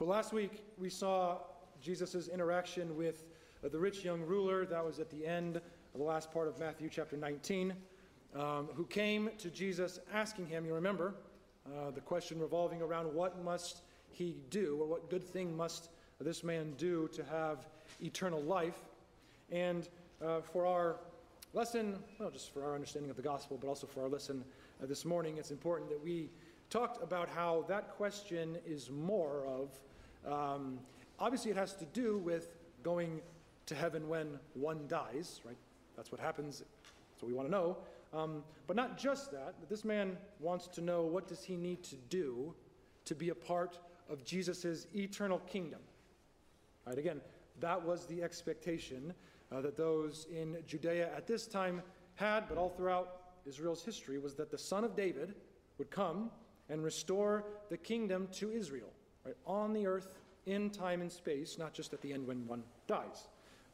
Well, last week we saw Jesus' interaction with the rich young ruler. That was at the end of the last part of Matthew chapter 19, who came to Jesus asking him, you remember, the question revolving around what must he do, or what good thing must this man do to have eternal life. And for our lesson, well, just for our understanding of the gospel, but also for our lesson this morning, it's important that we talked about how that question is more of, obviously it has to do with going to heaven when one dies, right? That's what happens, that's what we want to know. But not just that, but this man wants to know, what does he need to do to be a part of Jesus' eternal kingdom? Right, again, that was the expectation that those in Judea at this time had, but all throughout Israel's history, was that the Son of David would come and restore the kingdom to Israel, right, on the earth, in time and space, not just at the end when one dies.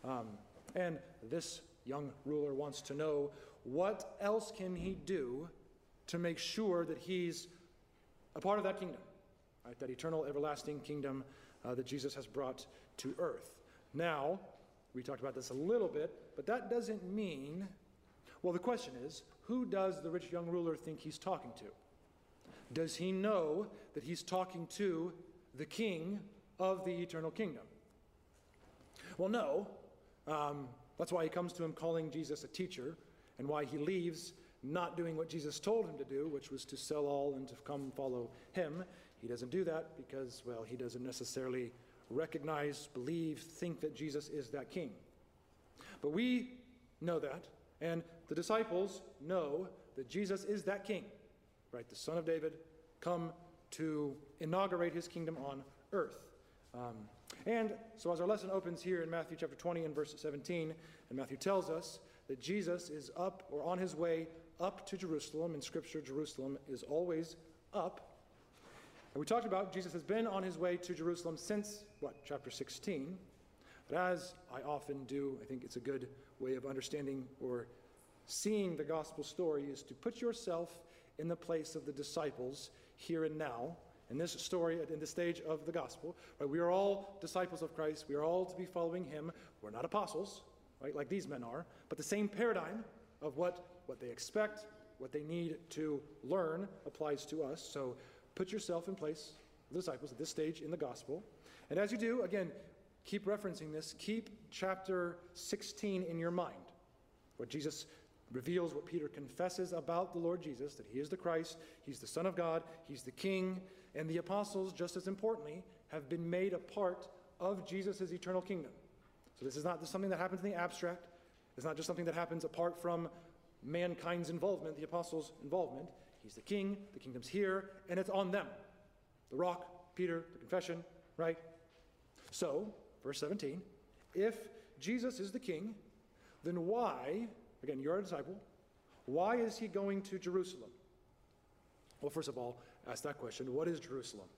And this young ruler wants to know, what else can he do to make sure that he's a part of that kingdom, right, that eternal, everlasting kingdom that Jesus has brought to earth. Now, we talked about this a little bit, but that doesn't mean, well, the question is, who does the rich young ruler think he's talking to? Does he know that he's talking to the king of the eternal kingdom? Well, no. That's why he comes to him calling Jesus a teacher, and why he leaves not doing what Jesus told him to do, which was to sell all and to come follow him. He doesn't do that because, well, he doesn't necessarily recognize, believe, think that Jesus is that king. But we know that, and the disciples know that Jesus is that king, right? The Son of David, come to inaugurate his kingdom on earth. And so as our lesson opens here in Matthew chapter 20 and verse 17, and Matthew tells us that Jesus is up, or on his way up to Jerusalem. In Scripture, Jerusalem is always up. And we talked about Jesus has been on his way to Jerusalem since, chapter 16. But as I often do, I think it's a good way of understanding or seeing the gospel story is to put yourself in the place of the disciples here and now. In this story, in this stage of the gospel, right, we are all disciples of Christ. We are all to be following him. We're not apostles, right, like these men are, but the same paradigm of what they expect, what they need to learn applies to us. So put yourself in place of the disciples at this stage in the gospel. And as you do, again, keep referencing this. Keep chapter 16 in your mind, where Jesus reveals what Peter confesses about the Lord Jesus, that he is the Christ, he's the Son of God, he's the King, and the apostles, just as importantly, have been made a part of Jesus' eternal kingdom. So this is not just something that happens in the abstract. It's not just something that happens apart from mankind's involvement, the apostles' involvement. He's the King, the kingdom's here, and it's on them. The rock, Peter, the confession, right? So, verse 17, if Jesus is the King, then why, again, you're a disciple, why is he going to Jerusalem? Well, first of all, ask that question. What is Jerusalem?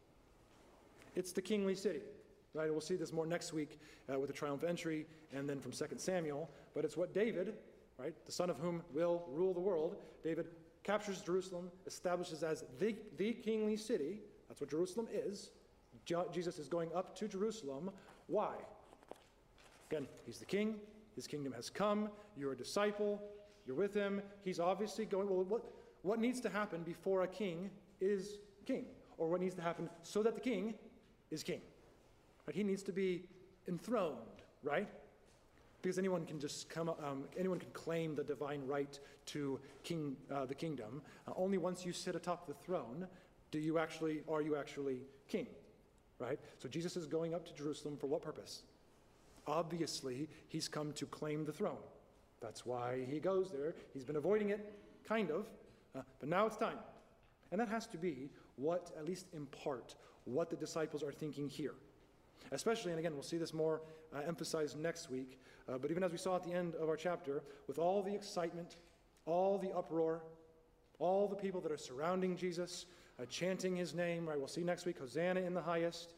It's the kingly city, right? We'll see this more next week with the triumphal entry and then from 2 Samuel. But it's what David, right, the son of whom will rule the world, David captures Jerusalem, establishes as the kingly city. That's what Jerusalem is. Jesus is going up to Jerusalem. Why? Again, he's the king. His kingdom has come. You're a disciple. You're with him. He's obviously going, well, what needs to happen before a king is king? Or what needs to happen so that the king is king? Right? He needs to be enthroned, right? Because anyone can just anyone can claim the divine right to the kingdom. Only once you sit atop the throne are you actually king, right? So Jesus is going up to Jerusalem for what purpose? Obviously, he's come to claim the throne. That's why he goes there. He's been avoiding it, kind of, but now it's time. And that has to be what, at least in part, what the disciples are thinking here. Especially, and again, we'll see this more emphasized next week, but even as we saw at the end of our chapter, with all the excitement, all the uproar, all the people that are surrounding Jesus, chanting his name, right? We'll see next week, Hosanna in the highest.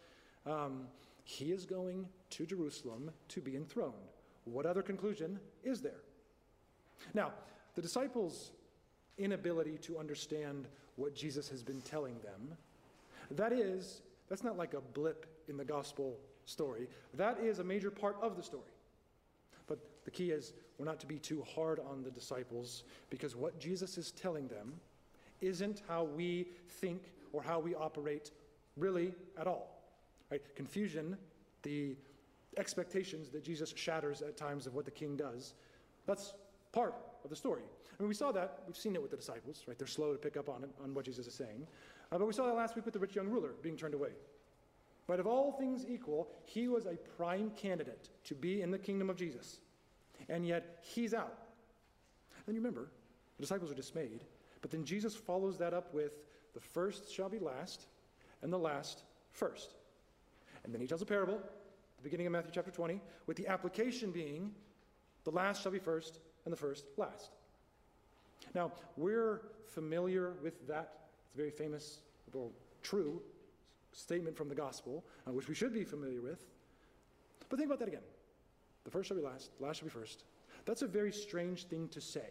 He is going to Jerusalem to be enthroned. What other conclusion is there? Now, the disciples' inability to understand what Jesus has been telling them, that is that's not like a blip in the gospel story. That is a major part of the story. But the key is we're not to be too hard on the disciples, because what Jesus is telling them isn't how we think or how we operate really at all. Right? Confusion, the expectations that Jesus shatters at times of what the king does, that's part of the story. I mean, we saw that, we've seen it with the disciples, right? They're slow to pick up on it, on what Jesus is saying. But we saw that last week with the rich young ruler being turned away. But of all things equal, he was a prime candidate to be in the kingdom of Jesus. And yet, he's out. And you remember, the disciples are dismayed, but then Jesus follows that up with, the first shall be last, and the last first. And then he tells a parable, at the beginning of Matthew chapter 20, with the application being, the last shall be first, and the first last. Now, we're familiar with that. It's a very famous, or true statement from the gospel, which we should be familiar with. But think about that again. The first shall be last, the last shall be first. That's a very strange thing to say.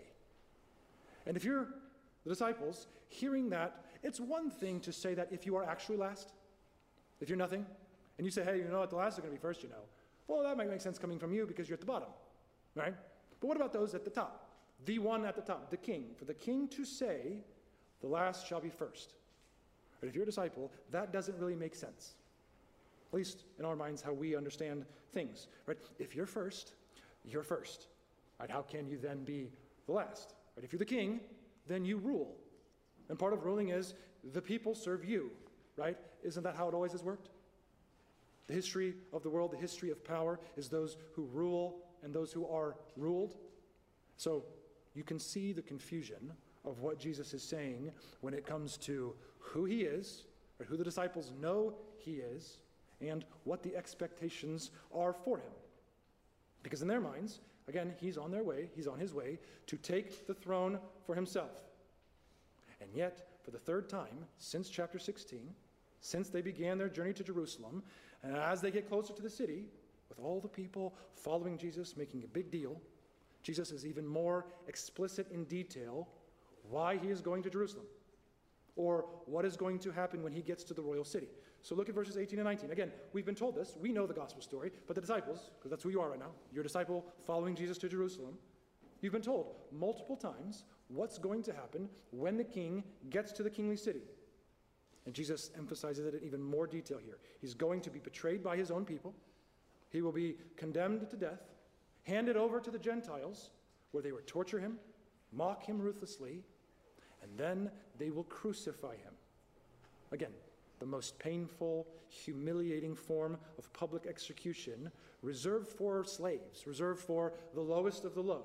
And if you're the disciples, hearing that, it's one thing to say that if you are actually last, if you're nothing, and you say, hey, you know what, the last is going to be first, you know. Well, that might make sense coming from you because you're at the bottom, right? But what about those at the top? The one at the top, the king. For the king to say, the last shall be first. But if you're a disciple, that doesn't really make sense. At least in our minds, how we understand things, right? If you're first, you're first, right? How can you then be the last? Right? If you're the king, then you rule. And part of ruling is the people serve you, right? Isn't that how it always has worked? The history of the world, the history of power, is those who rule and those who are ruled. So you can see the confusion of what Jesus is saying when it comes to who he is, or who the disciples know he is, and what the expectations are for him. Because in their minds, again, he's on his way to take the throne for himself. And yet, for the third time since chapter 16, since they began their journey to Jerusalem, and as they get closer to the city, with all the people following Jesus, making a big deal, Jesus is even more explicit in detail why he is going to Jerusalem, or what is going to happen when he gets to the royal city. So look at verses 18 and 19. Again, we've been told this. We know the gospel story, but the disciples, because that's who you are right now, you're a disciple following Jesus to Jerusalem, you've been told multiple times what's going to happen when the king gets to the kingly city. And Jesus emphasizes it in even more detail here. He's going to be betrayed by his own people. He will be condemned to death, handed over to the Gentiles, where they will torture him, mock him ruthlessly, and then they will crucify him. Again, the most painful, humiliating form of public execution, reserved for slaves, reserved for the lowest of the low.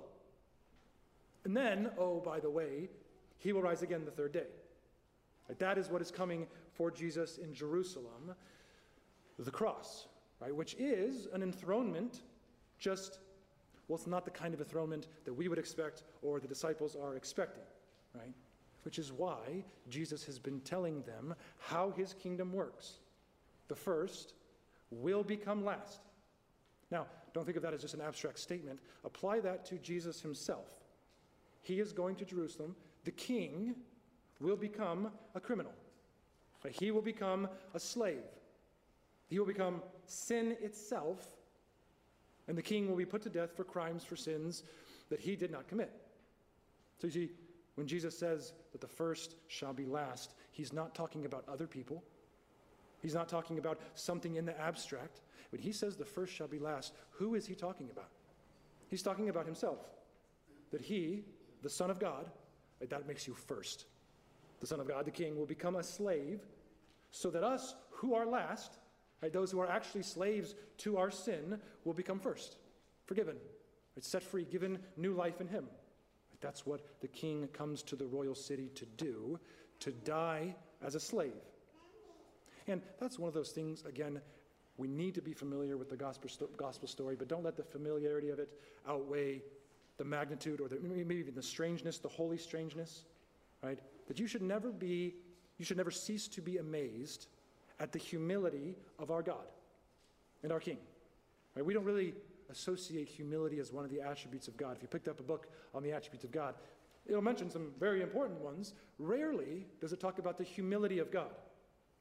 And then, oh, by the way, he will rise again the third day. Right? That is what is coming for Jesus in Jerusalem, the cross, right? Which is an enthronement, just, well, it's not the kind of enthronement that we would expect or the disciples are expecting, right? Which is why Jesus has been telling them how his kingdom works. The first will become last. Now, don't think of that as just an abstract statement. Apply that to Jesus himself. He is going to Jerusalem. The king will become a criminal. He will become a slave. He will become sin itself, and the king will be put to death for crimes, for sins that he did not commit. So you see, when Jesus says that the first shall be last, he's not talking about other people. He's not talking about something in the abstract. When he says the first shall be last, who is he talking about? He's talking about himself. That he, the Son of God, that makes you first. The Son of God, the King, will become a slave so that us who are last, those who are actually slaves to our sin, will become first, forgiven, set free, given new life in him. That's what the king comes to the royal city to do, to die as a slave. And that's one of those things, again, we need to be familiar with the gospel story, but don't let the familiarity of it outweigh the magnitude or maybe even the strangeness, the holy strangeness, right? That you should never cease to be amazed at the humility of our God and our King. Right? We don't really associate humility as one of the attributes of God. If you picked up a book on the attributes of God, it'll mention some very important ones. Rarely does it talk about the humility of God.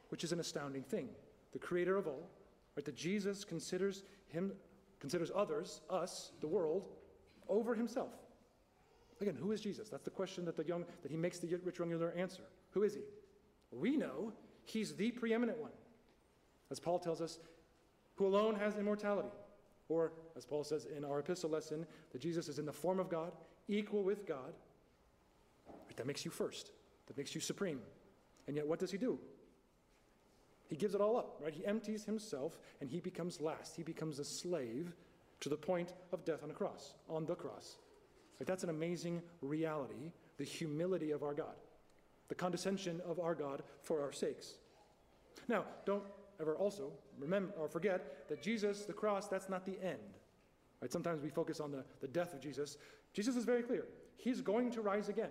which is an astounding thing. The creator of all, right? That Jesus considers others, us, the world, over himself. Again, who is Jesus? That's the question that he makes the rich young ruler answer. Who is he? We know he's the preeminent one. As Paul tells us, who alone has immortality. Or, as Paul says in our epistle lesson, that Jesus is in the form of God, equal with God. Right, that makes you first. That makes you supreme. And yet, what does he do? He gives it all up, right? He empties himself, and he becomes last. He becomes a slave to the point of death on the cross. Right, that's an amazing reality, the humility of our God, the condescension of our God for our sakes. Now, don't ever also remember or forget that Jesus, the cross, that's not the end. Right? Sometimes we focus on the death of Jesus. Jesus is very clear. He's going to rise again.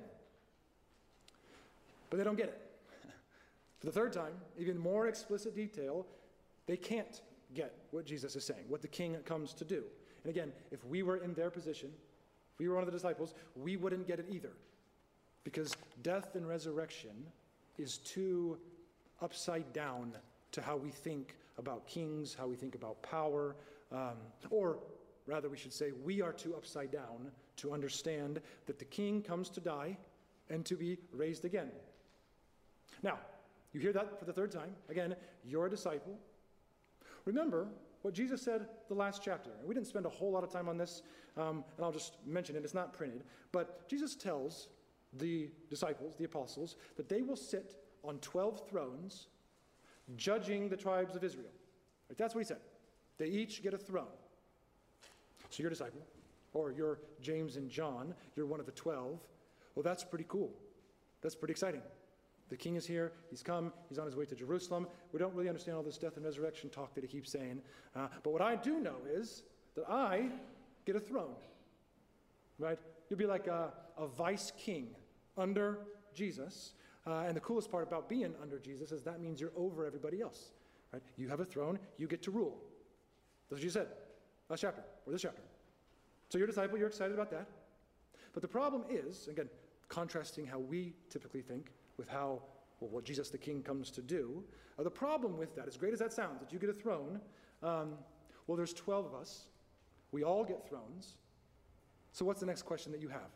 But they don't get it. For the third time, even more explicit detail, they can't get what Jesus is saying, what the king comes to do. And again, if we were in their position, if we were one of the disciples, we wouldn't get it either. Because death and resurrection is too upside down to how we think about kings, how we think about power, or rather we should say we are too upside down to understand that the king comes to die and to be raised again. Now, you hear that for the third time. Again, you're a disciple. Remember what Jesus said the last chapter. We didn't spend a whole lot of time on this, and I'll just mention it. It's not printed. But Jesus tells the disciples, the apostles, that they will sit on 12 thrones judging the tribes of Israel. Right? That's what he said. They each get a throne. So you're a disciple, or you're James and John, you're one of the 12. Well, that's pretty cool. That's pretty exciting. The king is here, he's come, he's on his way to Jerusalem. We don't really understand all this death and resurrection talk that he keeps saying. But what I do know is that I get a throne. Right? You'll be like a vice king under Jesus. And the coolest part about being under Jesus is that means you're over everybody else. Right? You have a throne, you get to rule. That's what you said last chapter, or this chapter. So you're a disciple, you're excited about that. But the problem is, again, contrasting how we typically think with what Jesus the King comes to do. The problem with that, as great as that sounds, that you get a throne, well, there's 12 of us. We all get thrones. So what's the next question that you have?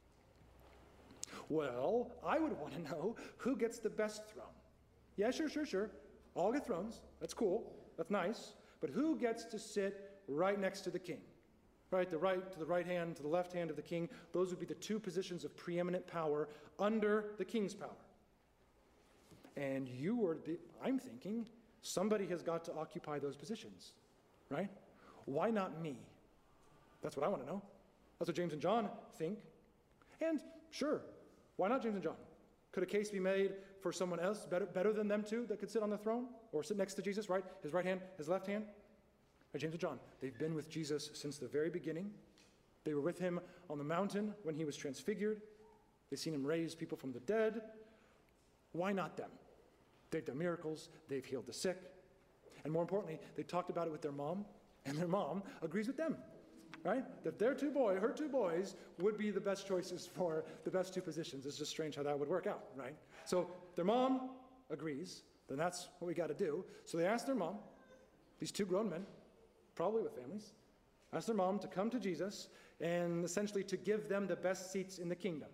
Well, I would want to know who gets the best throne. Yeah, sure. All get thrones. That's cool. That's nice. But who gets to sit right next to the king? Right, to the right hand, to the left hand of the king. Those would be the two positions of preeminent power under the king's power. And I'm thinking, somebody has got to occupy those positions, right? Why not me? That's what I want to know. That's what James and John think. And sure, why not James and John? Could a case be made for someone else better than them two that could sit on the throne or sit next to Jesus, right? His right hand, his left hand? Right, James and John, they've been with Jesus since the very beginning. They were with him on the mountain when he was transfigured. They've seen him raise people from the dead. Why not them? They've done miracles. They've healed the sick. And more importantly, they talked about it with their mom, and their mom agrees with them, right? That her two boys would be the best choices for the best two positions. It's just strange how that would work out, right? So their mom agrees, then that's what we got to do. So they asked their mom, these two grown men, probably with families, asked their mom to come to Jesus and essentially to give them the best seats in the kingdom.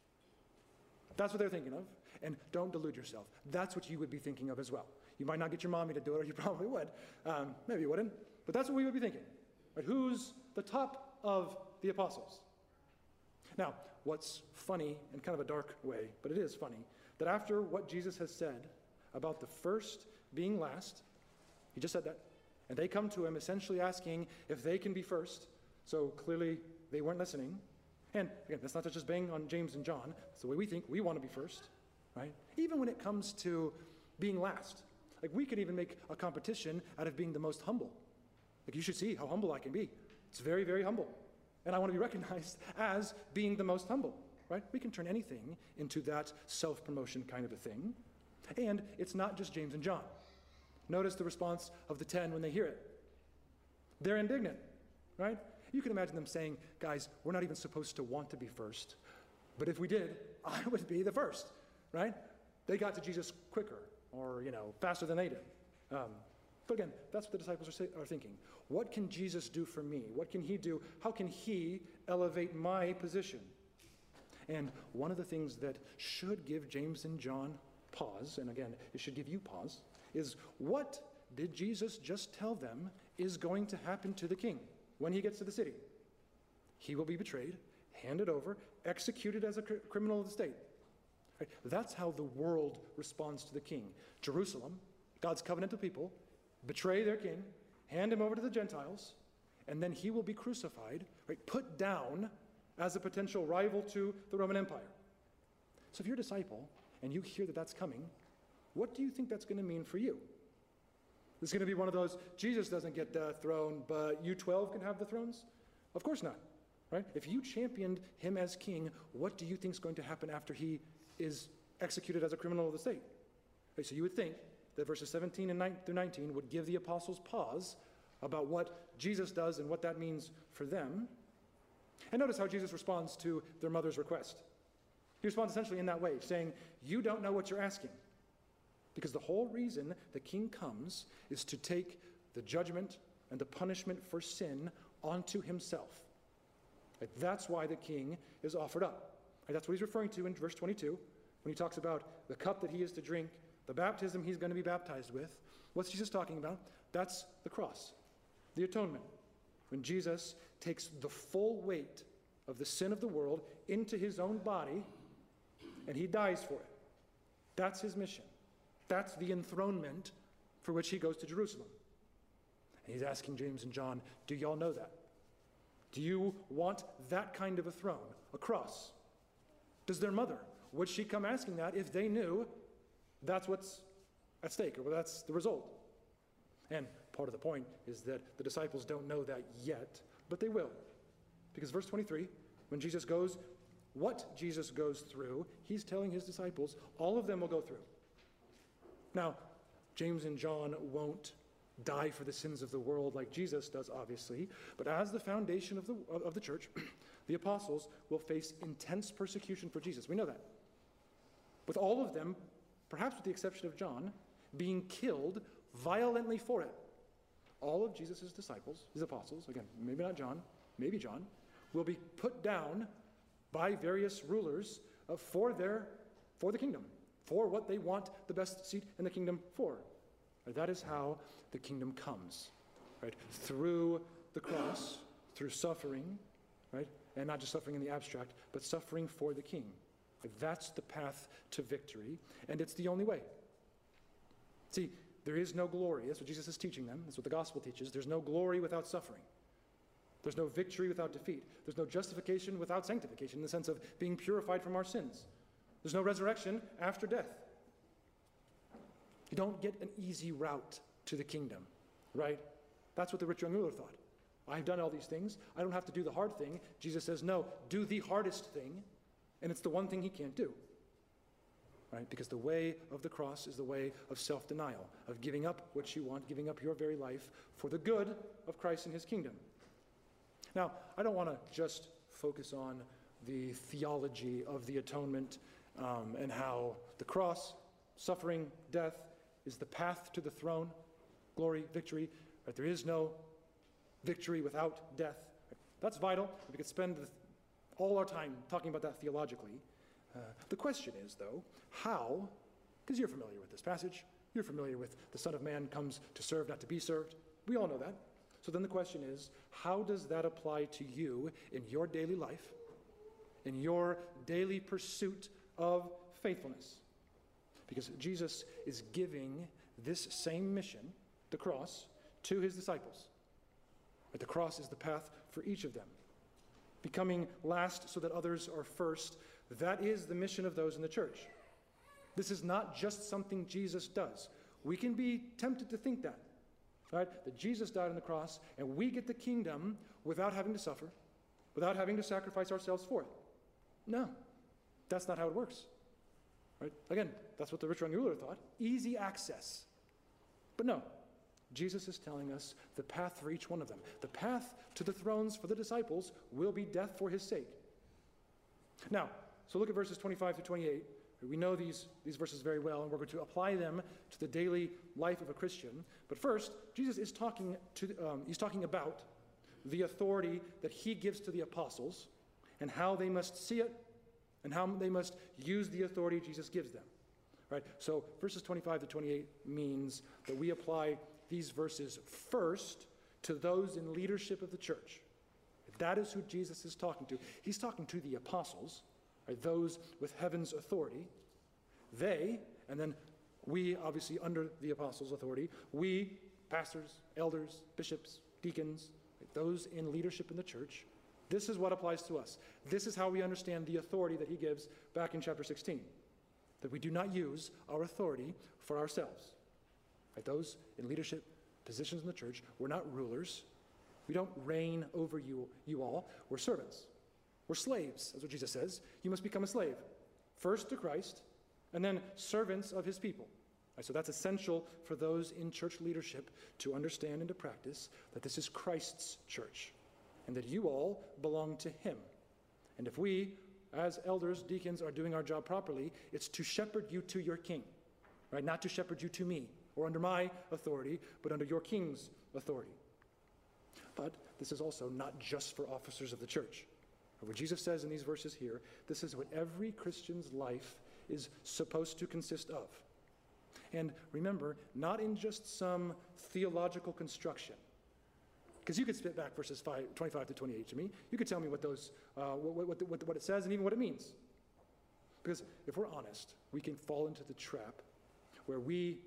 That's what they're thinking of. And don't delude yourself. That's what you would be thinking of as well. You might not get your mommy to do it, or you probably would. Maybe you wouldn't. But that's what we would be thinking. Right? Who's the top of the apostles? Now, what's funny, in kind of a dark way, but it is funny, that after what Jesus has said about the first being last, he just said that, and they come to him essentially asking if they can be first. So clearly they weren't listening. And again, that's not to just bang on James and John. It's the way we think. We want to be first, right? Even when it comes to being last. Like, we could even make a competition out of being the most humble. Like, you should see how humble I can be. It's very, very humble. And I want to be recognized as being the most humble, right? We can turn anything into that self-promotion kind of a thing. And it's not just James and John. Notice the response of the 10 when they hear it. They're indignant, right? You can imagine them saying, guys, we're not even supposed to want to be first. But if we did, I would be the first, right? They got to Jesus quicker. or, faster than they did. But again, that's what the disciples are thinking. What can Jesus do for me? What can he do? How can he elevate my position? And one of the things that should give James and John pause, and again, it should give you pause, is what did Jesus just tell them is going to happen to the king when he gets to the city? He will be betrayed, handed over, executed as a criminal of the state. Right? That's how the world responds to the king. Jerusalem, God's covenantal people, betray their king, hand him over to the Gentiles, and then he will be crucified, right, put down as a potential rival to the Roman Empire. So if you're a disciple and you hear that that's coming, what do you think that's going to mean for you? It's going to be one of those, Jesus doesn't get the throne, but you 12 can have the thrones? Of course not, right? If you championed him as king, what do you think is going to happen after he is executed as a criminal of the state? Okay, so you would think that verses 17 and through 19 would give the apostles pause about what Jesus does and what that means for them. And notice how Jesus responds to their mother's request. He responds essentially in that way, saying, you don't know what you're asking. Because the whole reason the king comes is to take the judgment and the punishment for sin onto himself. Right? That's why the king is offered up. Right? That's what he's referring to in verse 22 when he talks about the cup that he is to drink, the baptism he's going to be baptized with. What's Jesus talking about? That's the cross, the atonement. When Jesus takes the full weight of the sin of the world into his own body and he dies for it. That's his mission. That's the enthronement for which he goes to Jerusalem. And he's asking James and John, do y'all know that? Do you want that kind of a throne, a cross? Does their mother, would she come asking that if they knew that's what's at stake, or that's the result? And part of the point is that the disciples don't know that yet, but they will. Because verse 23, when Jesus goes, what Jesus goes through, he's telling his disciples, all of them will go through. Now, James and John won't die for the sins of the world like Jesus does, obviously, but as the foundation of the church, the apostles will face intense persecution for Jesus. We know that. With all of them, perhaps with the exception of John, being killed violently for it. All of Jesus' disciples, his apostles, again, maybe not John, maybe John, will be put down by various rulers for the kingdom, for what they want the best seat in the kingdom for. That is how the kingdom comes, right? Through the cross, through suffering, right? And not just suffering in the abstract, but suffering for the king. That's the path to victory, and it's the only way. See, there is no glory. That's what Jesus is teaching them. That's what the gospel teaches. There's no glory without suffering. There's no victory without defeat. There's no justification without sanctification in the sense of being purified from our sins. There's no resurrection after death. You don't get an easy route to the kingdom, right? That's what the rich young ruler thought. I've done all these things. I don't have to do the hard thing. Jesus says, no, do the hardest thing, and it's the one thing he can't do, right? Because the way of the cross is the way of self-denial, of giving up what you want, giving up your very life for the good of Christ and his kingdom. Now, I don't want to just focus on the theology of the atonement and how the cross, suffering, death, is the path to the throne, glory, victory. Right? There is no victory without death. That's vital. We could spend all our time talking about that theologically. The question is, though, how, because you're familiar with this passage, you're familiar with the Son of Man comes to serve, not to be served. We all know that. So then the question is, how does that apply to you in your daily life, in your daily pursuit of faithfulness? Because Jesus is giving this same mission, the cross, to his disciples. But the cross is the path for each of them. Becoming last so that others are first, that is the mission of those in the church. This is not just something Jesus does. We can be tempted to think that, right? That Jesus died on the cross and we get the kingdom without having to suffer, without having to sacrifice ourselves for it. No, that's not how it works. Right? Again, that's what the rich young ruler thought. Easy access. But no, Jesus is telling us the path for each one of them. The path to the thrones for the disciples will be death for his sake. Now, so look at verses 25 to 28. We know these verses very well, and we're going to apply them to the daily life of a Christian. But first, Jesus is he's talking about the authority that he gives to the apostles and how they must see it and how they must use the authority Jesus gives them. Right? So verses 25 to 28 means that we apply these verses first to those in leadership of the church. That is who Jesus is talking to. He's talking to the apostles, right? Those with heaven's authority. They, and then we, obviously under the apostles' authority, we, pastors, elders, bishops, deacons, right? Those in leadership in the church. This is what applies to us. This is how we understand the authority that he gives back in chapter 16. That we do not use our authority for ourselves. Right? Those in leadership positions in the church, we're not rulers. We don't reign over you all. We're servants. We're slaves. That's what Jesus says. You must become a slave. First to Christ, and then servants of his people. Right, so that's essential for those in church leadership to understand and to practice that this is Christ's church, and that you all belong to him. And if we, as elders, deacons, are doing our job properly, it's to shepherd you to your king. Right? Not to shepherd you to me, or under my authority, but under your king's authority. But this is also not just for officers of the church. What Jesus says in these verses here, this is what every Christian's life is supposed to consist of. And remember, not in just some theological construction. Because you could spit back verses 25 to 28 to me. You could tell me what it says and even what it means. Because if we're honest, we can fall into the trap where we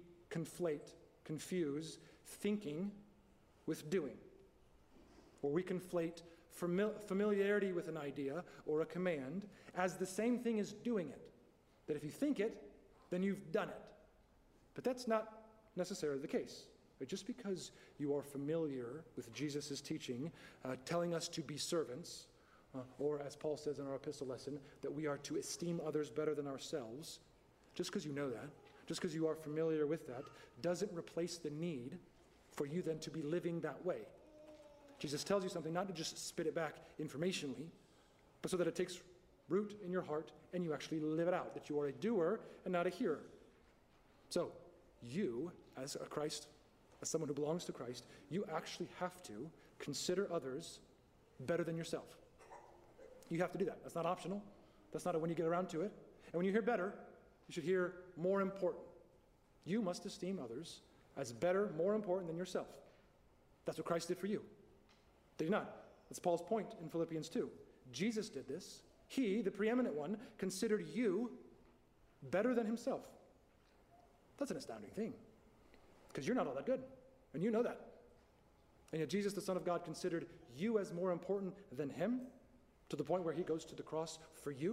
confuse thinking with doing. Or we conflate familiarity with an idea or a command as the same thing as doing it. That if you think it, then you've done it. But that's not necessarily the case. Just because you are familiar with Jesus' teaching, telling us to be servants, or as Paul says in our epistle lesson, that we are to esteem others better than ourselves, just because you know that, just because you are familiar with that, doesn't replace the need for you then to be living that way. Jesus tells you something not to just spit it back informationally, but so that it takes root in your heart and you actually live it out, that you are a doer and not a hearer. So you, as someone who belongs to Christ, you actually have to consider others better than yourself. You have to do that. That's not optional. That's not when you get around to it. And when you hear better, you should hear more important. You must esteem others as better, more important than yourself. That's what Christ did for you. Did he not? That's Paul's point in Philippians 2. Jesus did this. He, the preeminent one, considered you better than himself. That's an astounding thing. Because you're not all that good. And you know that. And yet Jesus, the Son of God, considered you as more important than him to the point where he goes to the cross for you.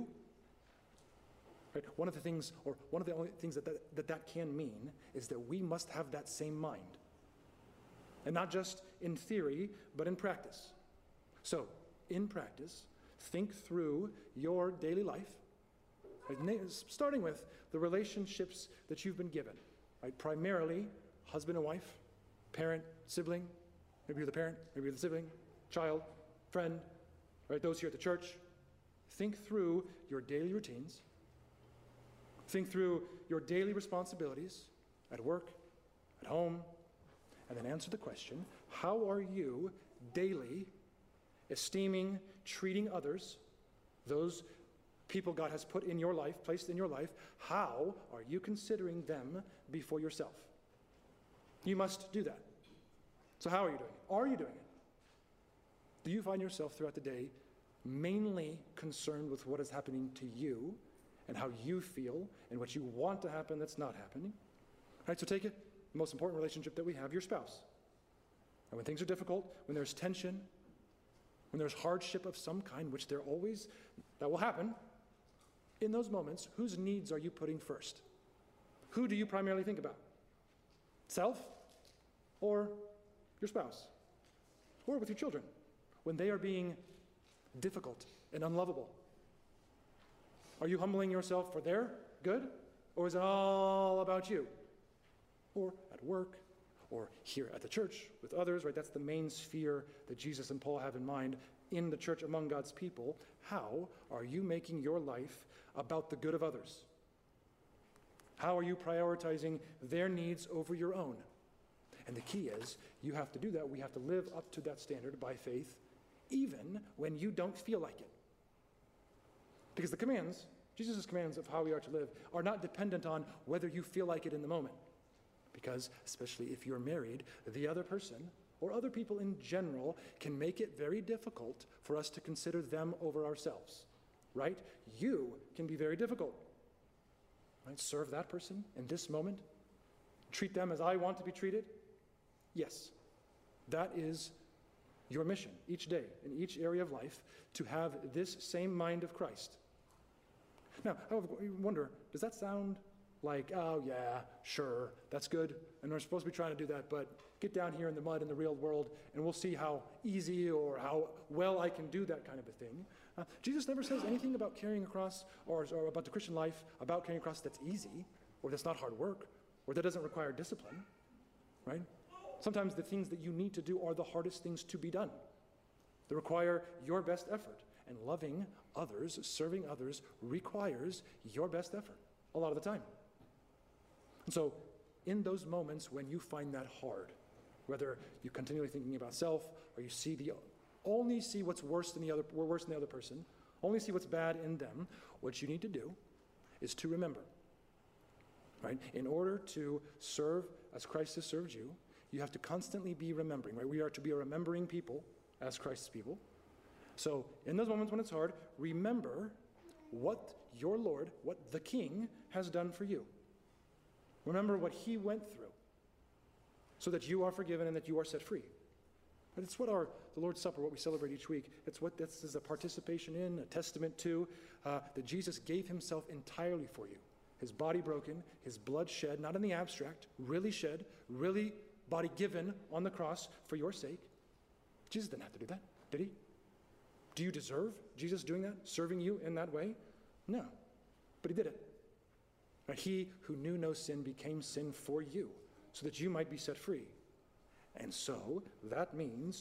Right? One of the only things that can mean is that we must have that same mind. And not just in theory, but in practice. So, in practice, think through your daily life, right? Starting with the relationships that you've been given. Right? Primarily, husband and wife, parent, sibling, maybe you're the parent, maybe you're the sibling, child, friend, right? Those here at the church. Think through your daily routines. Think through your daily responsibilities at work, at home, and then answer the question, how are you daily esteeming, treating others, those people God has put in your life, placed in your life, how are you considering them before yourself? You must do that. So how are you doing it? Are you doing it? Do you find yourself throughout the day mainly concerned with what is happening to you and how you feel and what you want to happen that's not happening? All right, so take it. The most important relationship that we have, your spouse. And when things are difficult, when there's tension, when there's hardship of some kind, which that will happen, in those moments, whose needs are you putting first? Who do you primarily think about? Self or your spouse? Or with your children, when they are being difficult and unlovable? Are you humbling yourself for their good, or is it all about you? Or at work, or here at the church with others, right? That's the main sphere that Jesus and Paul have in mind in the church among God's people. How are you making your life about the good of others? How are you prioritizing their needs over your own? And the key is, you have to do that. We have to live up to that standard by faith, even when you don't feel like it. Because the commands, Jesus' commands of how we are to live, are not dependent on whether you feel like it in the moment. Because, especially if you're married, the other person, or other people in general, can make it very difficult for us to consider them over ourselves. Right? You can be very difficult. Right? Serve that person in this moment. Treat them as I want to be treated. Yes, that is your mission each day, in each area of life, to have this same mind of Christ. Now, I wonder, does that sound like, oh yeah, sure, that's good, and we're supposed to be trying to do that, but get down here in the mud in the real world, and we'll see how easy or how well I can do that kind of a thing. Jesus never says anything about carrying a cross or about the Christian life, about carrying a cross that's easy, or that's not hard work, or that doesn't require discipline, right? Sometimes the things that you need to do are the hardest things to be done. They require your best effort. And loving others, serving others, requires your best effort a lot of the time. And so, in those moments when you find that hard, whether you're continually thinking about self, or you only see what's worse than the other person, only see what's bad in them, what you need to do is to remember. Right? In order to serve as Christ has served you, you have to constantly be remembering, right? We are to be a remembering people as Christ's people. So in those moments when it's hard, remember what your Lord, what the King has done for you. Remember what he went through so that you are forgiven and that you are set free. But it's what the Lord's Supper, what we celebrate each week, it's what this is a participation in, a testament to, that Jesus gave himself entirely for you. His body broken, his blood shed, not in the abstract, really shed, really body given on the cross for your sake. Jesus didn't have to do that, did he? Do you deserve Jesus doing that, serving you in that way? No, but he did it. He who knew no sin became sin for you, so that you might be set free. And so that means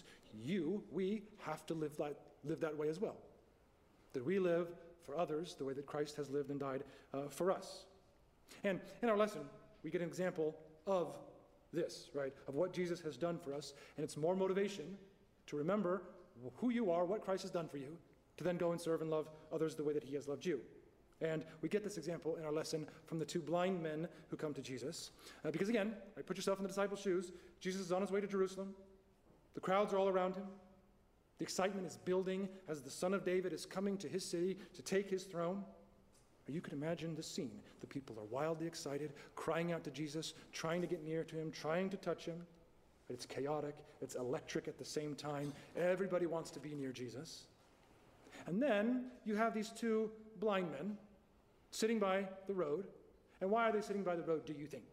we have to live that way as well. That we live for others the way that Christ has lived and died for us. And in our lesson, we get an example of this, right? Of what Jesus has done for us. And it's more motivation to remember who you are, what Christ has done for you, to then go and serve and love others the way that he has loved you. And we get this example in our lesson from the two blind men who come to Jesus. Because again, put yourself in the disciples' shoes. Jesus is on his way to Jerusalem. The crowds are all around him. The excitement is building as the Son of David is coming to his city to take his throne. You can imagine the scene. The people are wildly excited, crying out to Jesus, trying to get near to him, trying to touch him. But it's chaotic. It's electric at the same time. Everybody wants to be near Jesus. And then you have these two blind men sitting by the road. And why are they sitting by the road, do you think?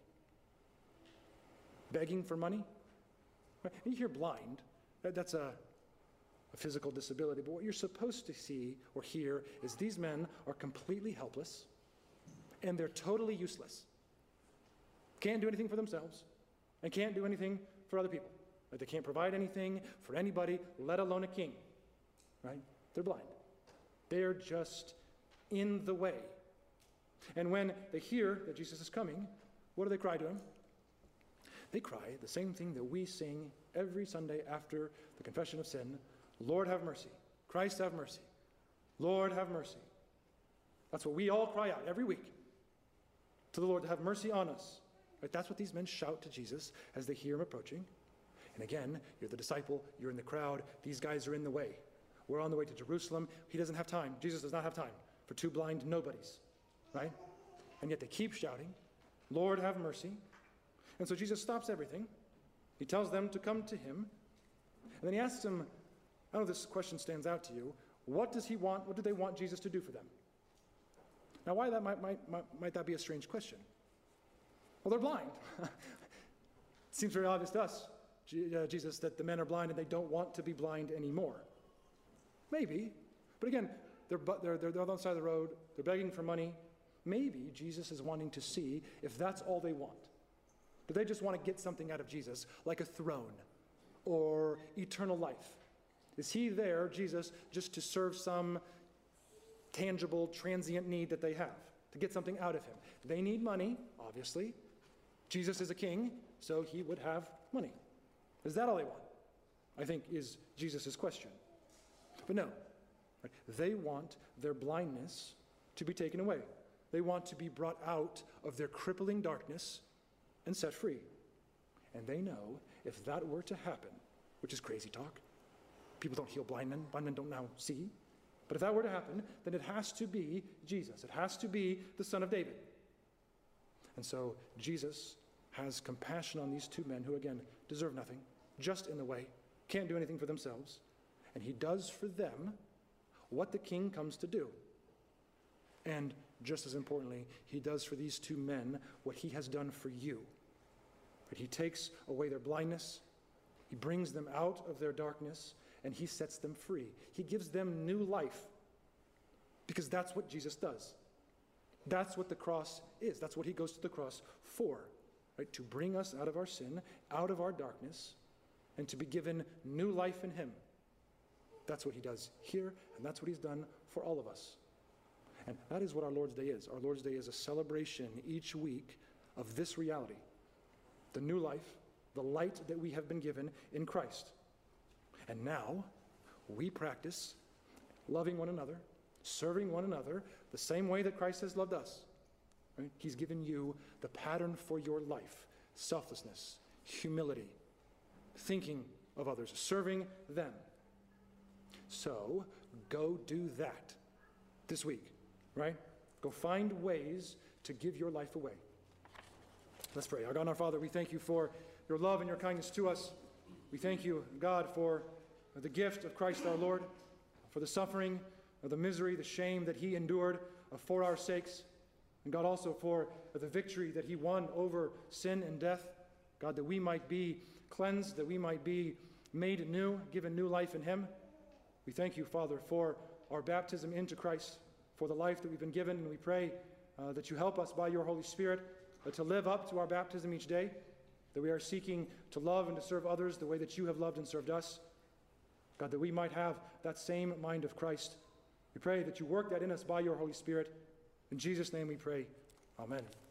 Begging for money? Right? And you hear blind. That's a physical disability. But what you're supposed to see or hear is these men are completely helpless and they're totally useless. Can't do anything for themselves and can't do anything for other people. Right? They can't provide anything for anybody, let alone a king. Right? They're blind. They're just in the way. And when they hear that Jesus is coming, what do they cry to him? They cry the same thing that we sing every Sunday after the confession of sin. Lord, have mercy. Christ, have mercy. Lord, have mercy. That's what we all cry out every week to the Lord to have mercy on us. Right? That's what these men shout to Jesus as they hear him approaching. And again, you're the disciple, you're in the crowd, these guys are in the way. We're on the way to Jerusalem. He doesn't have time. Jesus does not have time for two blind nobodies. Right? And yet they keep shouting, Lord, have mercy. And so Jesus stops everything. He tells them to come to him. And then he asks them, I know this question stands out to you. What does he want? What do they want Jesus to do for them? Now, why that might that be a strange question? Well, they're blind. It seems very obvious to us, Jesus, that the men are blind and they don't want to be blind anymore. Maybe. But again, they're on the side of the road. They're begging for money. Maybe Jesus is wanting to see if that's all they want. Do they just want to get something out of Jesus, like a throne or eternal life? Is he there, Jesus, just to serve some tangible, transient need that they have? to get something out of him. They need money, obviously. Jesus is a king, so he would have money. Is that all they want? I think is Jesus' question. But no. Right? They want their blindness to be taken away. They want to be brought out of their crippling darkness and set free. And they know if that were to happen, which is crazy talk, people don't heal blind men don't now see, but if that were to happen, then it has to be Jesus. It has to be the Son of David. And so Jesus has compassion on these two men who, again, deserve nothing, just in the way, can't do anything for themselves. And he does for them what the king comes to do. And just as importantly, he does for these two men what he has done for you. But he takes away their blindness, he brings them out of their darkness, and he sets them free. He gives them new life. Because that's what Jesus does. That's what the cross is. That's what he goes to the cross for. Right? To bring us out of our sin, out of our darkness, and to be given new life in him. That's what he does here, and that's what he's done for all of us. And that is what our Lord's Day is. Our Lord's Day is a celebration each week of this reality. The new life, the light that we have been given in Christ. And now, we practice loving one another, serving one another, the same way that Christ has loved us. Right? He's given you the pattern for your life. Selflessness, humility, thinking of others, serving them. So, go do that this week, right? Go find ways to give your life away. Let's pray. Our God and our Father, we thank you for your love and your kindness to us. We thank you, God, for the gift of Christ our Lord, for the suffering, the misery, the shame that he endured for our sakes. And God, also for the victory that he won over sin and death. God, that we might be cleansed, that we might be made new, given new life in him. We thank you, Father, for our baptism into Christ, for the life that we've been given, and we pray that you help us by your Holy Spirit to live up to our baptism each day, that we are seeking to love and to serve others the way that you have loved and served us. God, that we might have that same mind of Christ. We pray that you work that in us by your Holy Spirit. In Jesus' name we pray. Amen.